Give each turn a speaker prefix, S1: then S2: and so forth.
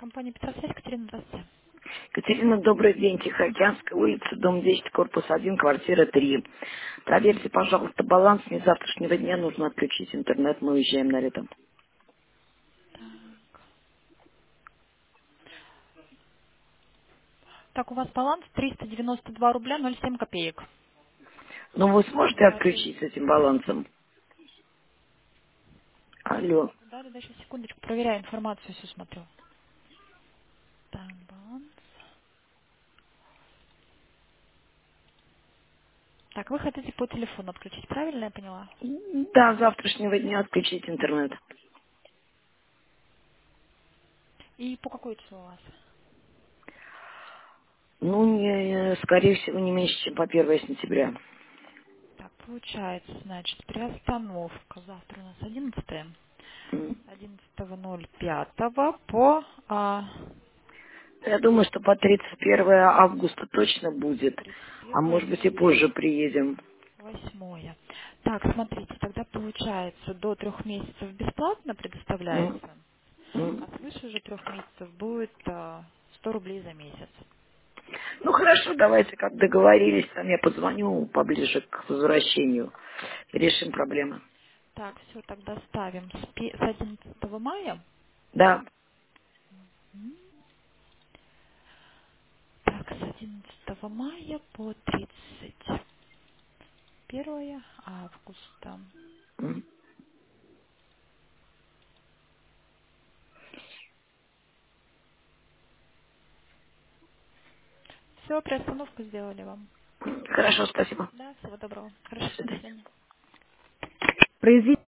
S1: Компания Петросвязь, Екатерина, здравствуйте.
S2: Екатерина, добрый день. Тихоокеанская улица, дом 10, корпус 1, квартира 3. Проверьте, пожалуйста, баланс. Мне с завтрашнего дня нужно отключить интернет. Мы уезжаем на лето.
S1: Так, у вас баланс 392 рубля 07 копеек.
S2: Но вы сможете
S1: Оплачиваете.
S2: отключить с этим балансом? Алло.
S1: Да, да, сейчас секундочку, проверяю информацию, все смотрю. Так, баланс. Так, вы хотите по телефону отключить, правильно я поняла?
S2: Да, с завтрашнего дня отключить интернет.
S1: И по какой числу у вас?
S2: Ну, скорее всего, не меньше, чем по 1 сентября.
S1: Так, получается, значит, приостановка. Завтра у нас 11
S2: М.
S1: 11.05 по
S2: Я думаю, что по 31 августа точно будет. А
S1: 31
S2: может быть и позже приедем.
S1: 8. Так, смотрите, тогда получается до 3 месяцев бесплатно
S2: М.
S1: предоставляется,
S2: М.
S1: а свыше уже 3 месяцев будет 100 рублей за месяц.
S2: Ну хорошо, давайте, как договорились, там я позвоню поближе к возвращению. Решим проблемы.
S1: Так, все, тогда ставим с 11 мая.
S2: Да.
S1: М, Так, с 11 мая по 31 августа.
S2: М.
S1: Все, приостановку сделали вам.
S2: Хорошо, спасибо.
S1: Да, всего доброго.
S2: До
S1: Хорошо, до
S2: свидания.
S1: свидания.
S2: Произвести